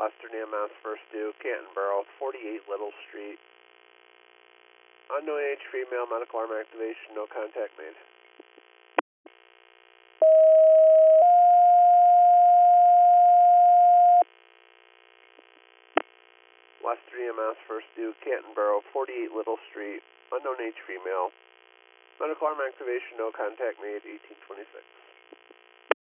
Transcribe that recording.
Western EMS first due, Canton Borough, 48 Little Street. Unknown age female, medical arm activation, no contact made. Western EMS first due, Canton Borough, 48 Little Street. Unknown age female. Medical arm activation, no contact made, 1826.